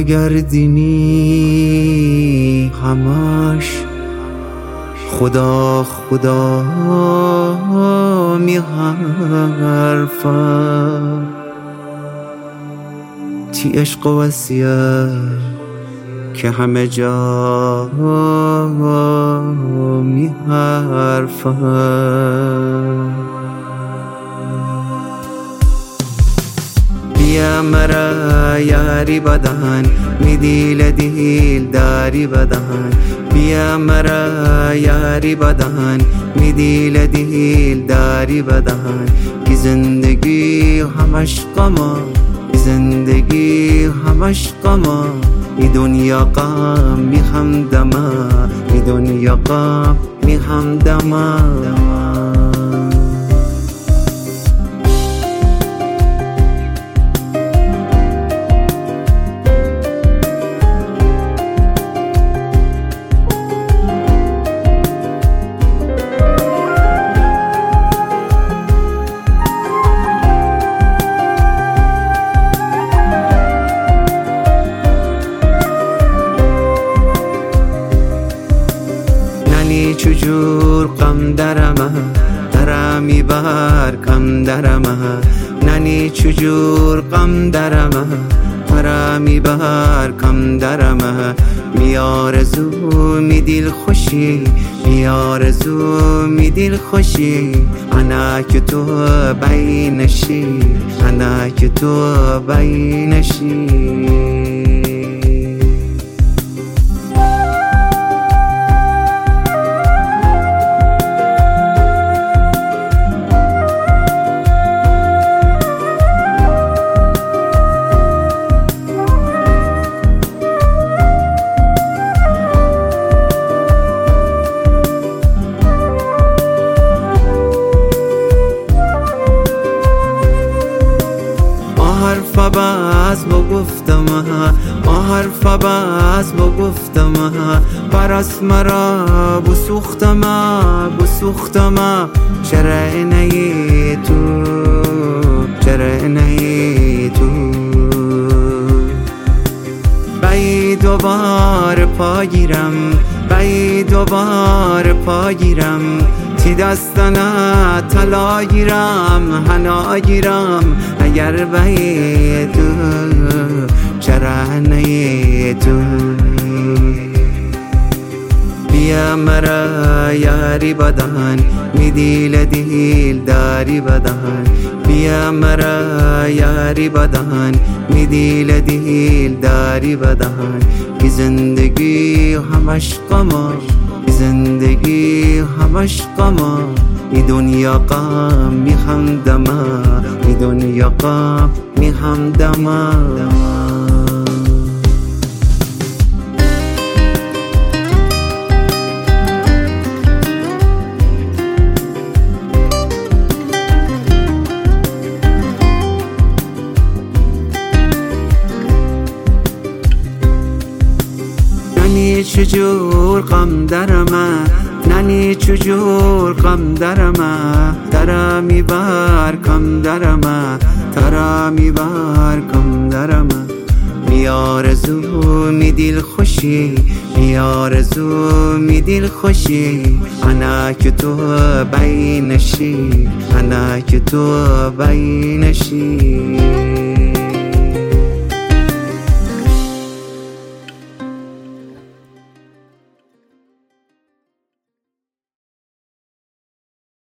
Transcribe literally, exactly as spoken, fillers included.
نگردینی همش خدا خدا می حرفم تی عشق و وصیت که همه جا می حرفم بیا مرا یاری بدن می دیل دیل داری بدن بیا مرا یاری بدن می دیل دیل داری بدن کی زندگی همش غما زندگی همش غما ای دنیا غم می همدما ای دنیا غم می همدما چجور غم درمه درمی بر کم درمه ننی چجور غم درمه درمی بر کم درمه می آرزو می دل خوشی می آرزو می دل خوشی انا که تو بینشی انا که تو بینشی حرف باز بگفتم آ حرف باز بگفتم پرست مرا بسوختم بسوختم چرا نهی تو چرا نهی تو بایی دوباره پاگیرم بایی دوباره پاگیرم تی دستانه طلا گیرم حنا گیرم اگر بایی تو چرا نهی تو بیا مرا یاری بدن می دیل دیل داری بدن بیا مرا یاری بدن می دیل دیل داری بدن کی زندگی همش غما زندگی همش غما ای دنیا غم می همدما ای دنیا غم می همدما ننی چجور غم درمه ننی چجور غم درمه درمی بر کم درمه درمی بر کم درمه می آرزو می دل خوشی می آرزو می دل خوشی انا که تو بینشی انا که تو بینشی